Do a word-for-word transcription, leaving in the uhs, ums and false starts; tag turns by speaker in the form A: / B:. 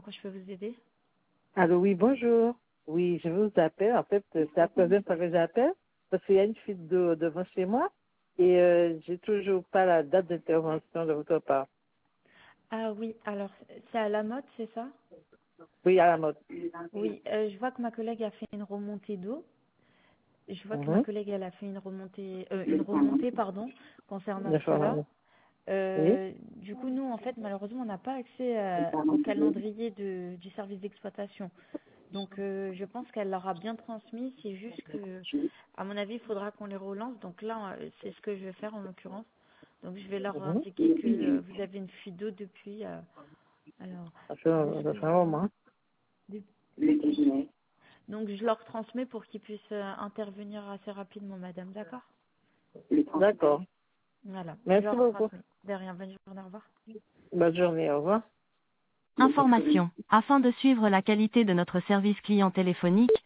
A: quoi je peux vous aider?
B: Allô, oui, bonjour. Oui, je vous appelle. En fait, c'est la première fois que j'appelle parce qu'il y a une fuite d'eau devant chez moi et euh, j'ai toujours pas la date d'intervention de votre part.
A: Ah oui, alors c'est à la mode, c'est ça?
B: Oui, à la mode.
A: Oui, euh, je vois que ma collègue a fait une remontée d'eau. Je vois que ma
B: Mhm.
A: collègue elle a fait une remontée, euh, une remontée pardon, concernant cela.
B: D'accord. Oui.
A: Euh, du coup, nous, en fait, malheureusement, on n'a pas accès euh, au calendrier de, du service d'exploitation. Donc, euh, je pense qu'elle l'aura bien transmis. C'est juste que, à mon avis, il faudra qu'on les relance. Donc là, euh, c'est ce que je vais faire en l'occurrence. Donc, je vais leur
B: Mhm.
A: indiquer que euh, vous avez une fuite d'eau depuis. euh, alors,
B: Ça fait
A: de
B: un
A: ce
B: ça
A: que
B: fait
A: je
B: un
A: vois.
B: moment.
A: de- Donc, je leur transmets pour qu'ils puissent euh, intervenir assez rapidement, madame. D'accord?
B: D'accord.
A: Voilà, je
B: Merci
A: leur
B: beaucoup.
A: transmets. De rien, bonne journée, au revoir.
B: Bonne journée. Au revoir.
C: Information. Afin de suivre la qualité de notre service client téléphonique,